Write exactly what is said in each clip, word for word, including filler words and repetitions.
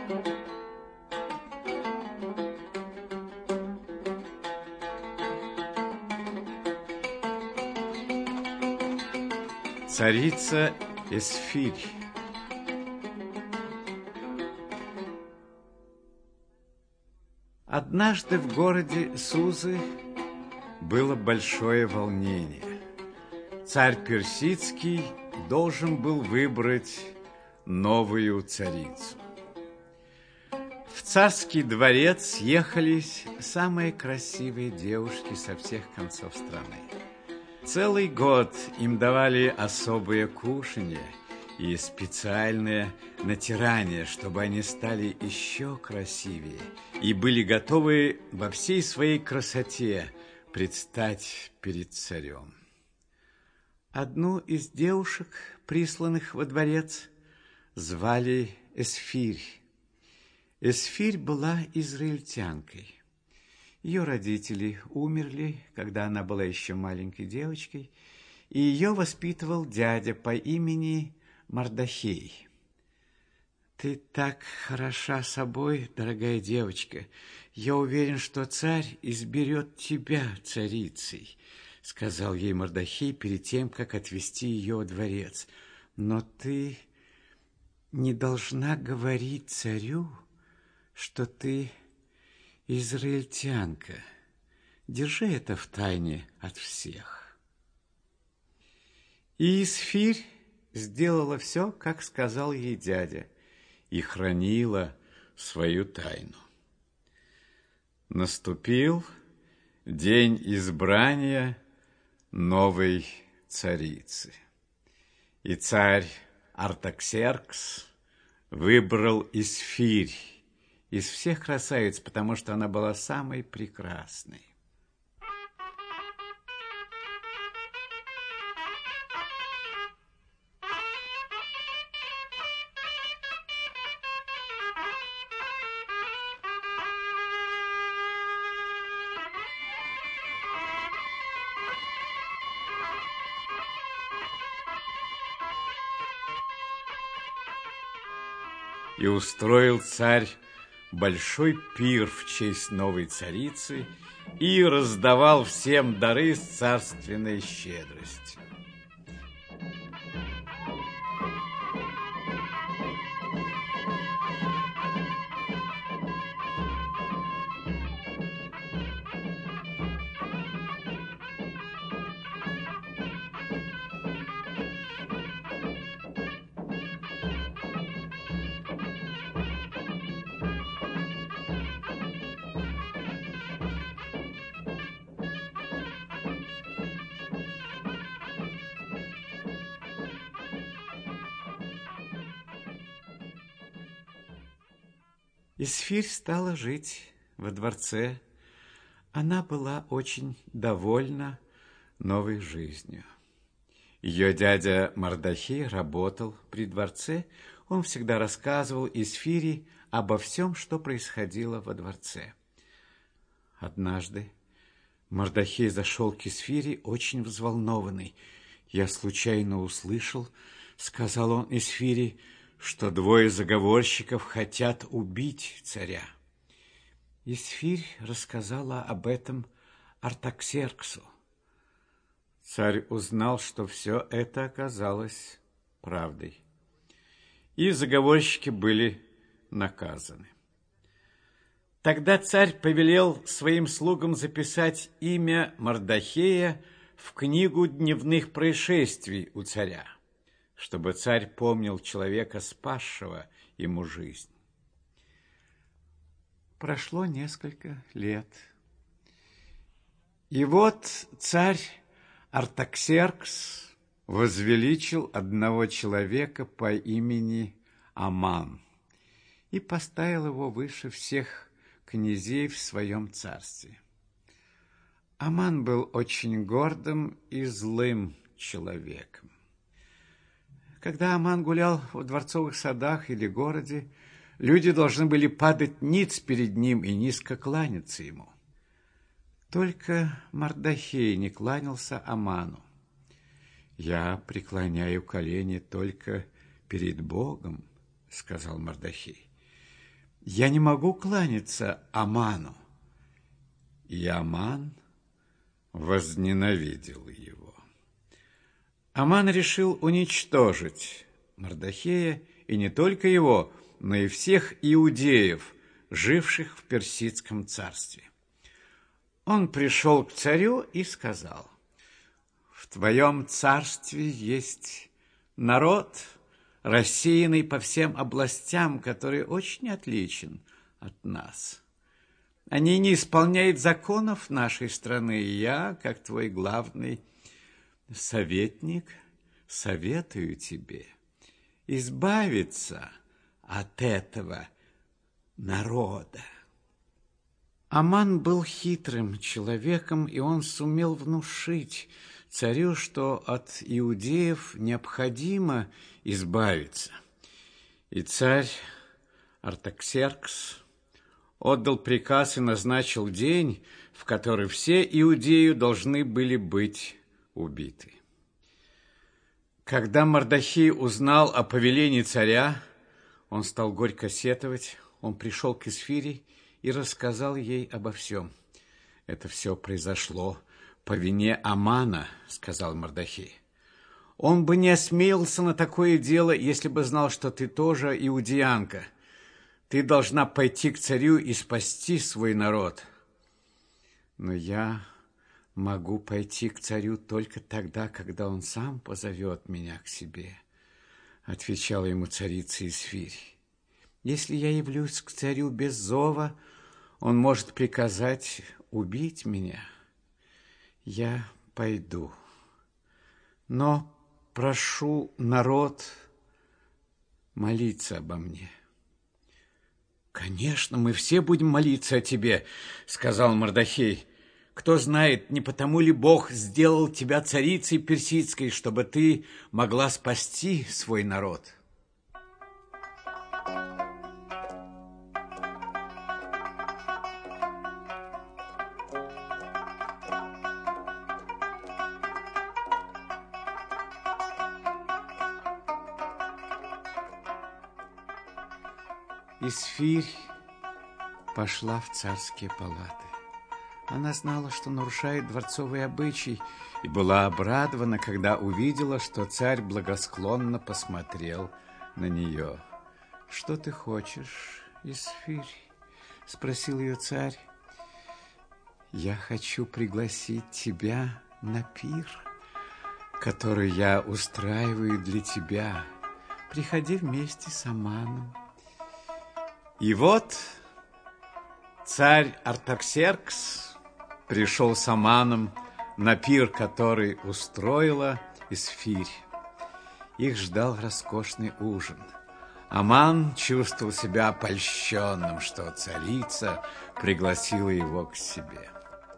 Царица Эсфирь. Однажды в городе Сузы было большое волнение. Царь Персидский должен был выбрать новую царицу. В царский дворец съехались самые красивые девушки со всех концов страны. Целый год им давали особое кушанье и специальное натирание, чтобы они стали еще красивее и были готовы во всей своей красоте предстать перед царем. Одну из девушек, присланных во дворец, звали Эсфирь. Эсфирь была израильтянкой. Ее родители умерли, когда она была еще маленькой девочкой, и ее воспитывал дядя по имени Мардохей. «Ты так хороша собой, дорогая девочка. Я уверен, что царь изберет тебя царицей», — сказал ей Мардохей перед тем, как отвезти ее во дворец. «Но ты не должна говорить царю, что ты израильтянка. Держи это в тайне от всех». И Эсфирь сделала все, как сказал ей дядя, и хранила свою тайну. Наступил день избрания новой царицы, и царь Артаксеркс выбрал Эсфирь из всех красавиц, потому что она была самой прекрасной. И устроил царь большой пир в честь новой царицы и раздавал всем дары с царственной щедростью. Эсфирь стала жить во дворце. Она была очень довольна новой жизнью. Ее дядя Мардохей работал при дворце. Он всегда рассказывал Эсфири обо всем, что происходило во дворце. Однажды Мардохей зашел к Эсфири очень взволнованный. «Я случайно услышал, — сказал он Эсфири, — что двое заговорщиков хотят убить царя». Эсфирь рассказала об этом Артаксерксу. Царь узнал, что все это оказалось правдой, и заговорщики были наказаны. Тогда царь повелел своим слугам записать имя Мардохея в книгу дневных происшествий у царя, чтобы царь помнил человека, спасшего ему жизнь. Прошло несколько лет. И вот царь Артаксеркс возвеличил одного человека по имени Аман и поставил его выше всех князей в своем царстве. Аман был очень гордым и злым человеком. Когда Аман гулял в дворцовых садах или городе, люди должны были падать ниц перед ним и низко кланяться ему. Только Мардохей не кланялся Аману. «Я преклоняю колени только перед Богом, — сказал Мардохей. я не могу кланяться Аману». И Аман возненавидел его. Аман решил уничтожить Мардохея, и не только его, но и всех иудеев, живших в Персидском царстве. Он пришел к царю и сказал: «В твоем царстве есть народ, рассеянный по всем областям, который очень отличен от нас. Они не исполняют законов нашей страны, и я, как твой главный советник, советую тебе избавиться от этого народа». Аман был хитрым человеком, и он сумел внушить царю, что от иудеев необходимо избавиться. И царь Артаксеркс отдал приказ и назначил день, в который все иудеи должны были быть убиты. Когда Мардохей узнал о повелении царя, он стал горько сетовать. Он пришел к Эсфире и рассказал ей обо всем. «Это все произошло по вине Амана», — сказал Мардохей. «Он бы не осмелился на такое дело, если бы знал, что ты тоже иудеянка. Ты должна пойти к царю и спасти свой народ». «Но я могу пойти к царю только тогда, когда он сам позовет меня к себе», — отвечала ему царица Эсфирь. «Если я явлюсь к царю без зова, он может приказать убить меня. Я пойду, но прошу народ молиться обо мне». «Конечно, мы все будем молиться о тебе», — сказал Мардохей. «Кто знает, не потому ли Бог сделал тебя царицей персидской, чтобы ты могла спасти свой народ?» Эсфирь пошла в царские палаты. Она знала, что нарушает дворцовый обычай, и была обрадована, когда увидела, что царь благосклонно посмотрел на нее. «Что ты хочешь, Эсфирь?» — спросил ее царь. «Я хочу пригласить тебя на пир, который я устраиваю для тебя. Приходи вместе с Аманом». И вот царь Артаксеркс пришел с Аманом на пир, который устроила Эсфирь. Их ждал роскошный ужин. Аман чувствовал себя польщенным, что царица пригласила его к себе.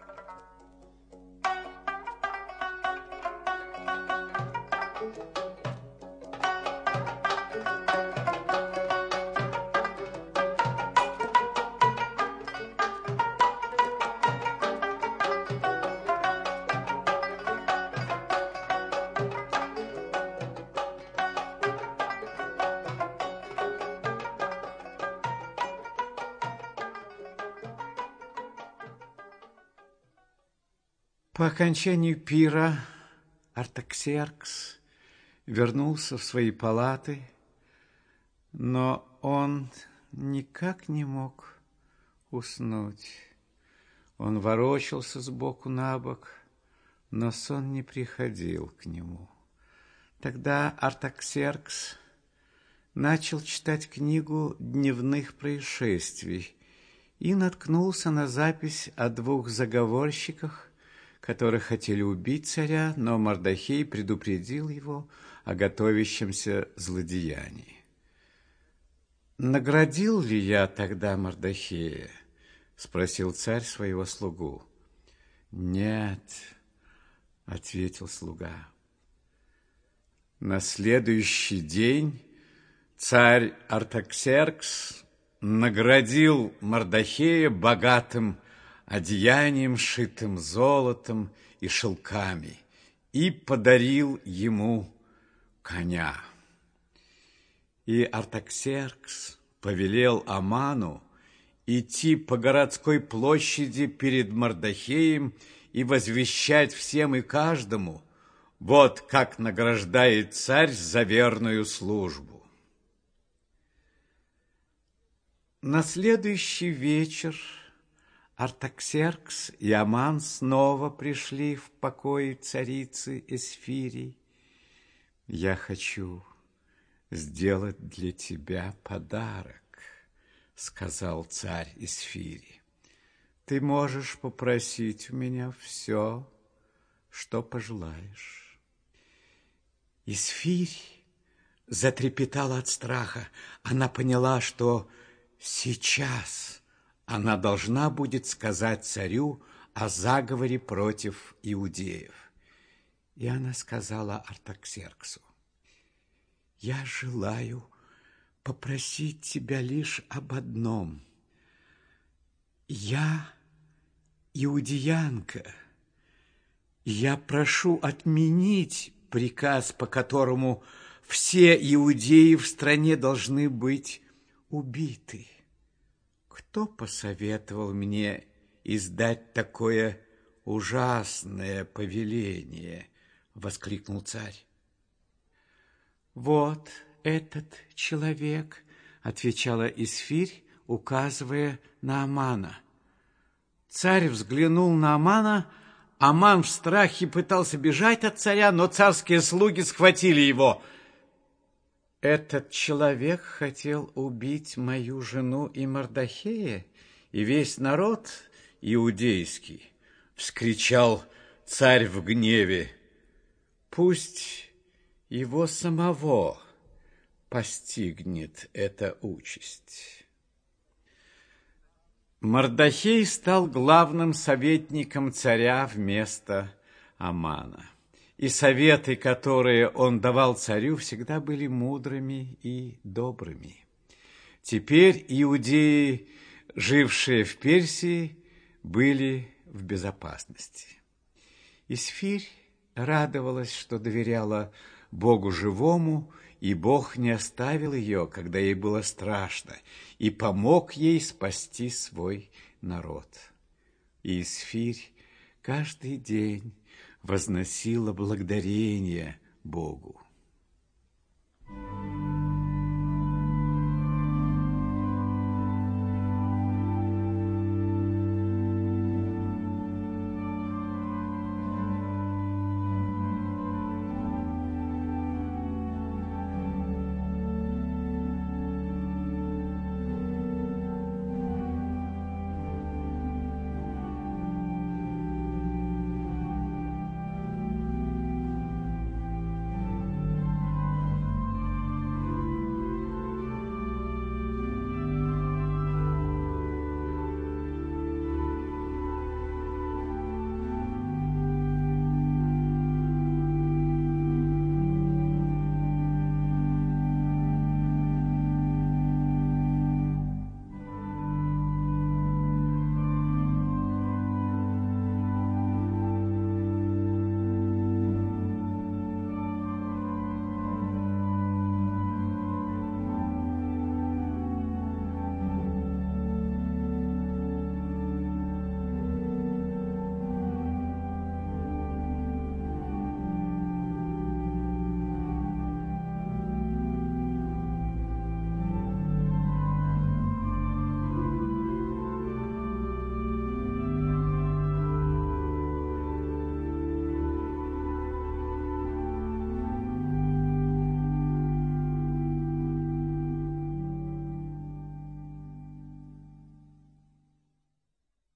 По окончанию пира Артаксеркс вернулся в свои палаты, но он никак не мог уснуть. Он ворочался сбоку на бок, но сон не приходил к нему. Тогда Артаксеркс начал читать книгу дневных происшествий и наткнулся на запись о двух заговорщиках, которые хотели убить царя, но Мардохей предупредил его о готовящемся злодеянии. «Наградил ли я тогда Мардохея?» — спросил царь своего слугу. «Нет», — ответил слуга. На следующий день царь Артаксеркс наградил Мардохея богатым одеянием, шитым золотом и шелками, и подарил ему коня. И Артаксеркс повелел Аману идти по городской площади перед Мардохеем и возвещать всем и каждому: вот как награждает царь за верную службу. На следующий вечер Артаксеркс и Аман снова пришли в покои царицы Эсфирии. «Я хочу сделать для тебя подарок», — сказал царь Эсфирии. «Ты можешь попросить у меня все, что пожелаешь». Эсфирь затрепетала от страха. Она поняла, что сейчас она должна будет сказать царю о заговоре против иудеев. И она сказала Артаксерксу: «Я желаю попросить тебя лишь об одном. Я иудеянка, и я прошу отменить приказ, по которому все иудеи в стране должны быть убиты. Кто посоветовал мне издать такое ужасное повеление?» — воскликнул царь. «Вот этот человек», — отвечала Эсфирь, указывая на Амана. Царь взглянул на Амана. Аман в страхе пытался бежать от царя, но царские слуги схватили его. «Этот человек хотел убить мою жену и Мардохея, и весь народ иудейский», — вскричал царь в гневе. «Пусть его самого постигнет эта участь». Мардохей стал главным советником царя вместо Амана. И советы, которые он давал царю, всегда были мудрыми и добрыми. Теперь иудеи, жившие в Персии, были в безопасности. Эсфирь радовалась, что доверяла Богу живому, и Бог не оставил ее, когда ей было страшно, и помог ей спасти свой народ. И Эсфирь каждый день возносила благодарение Богу.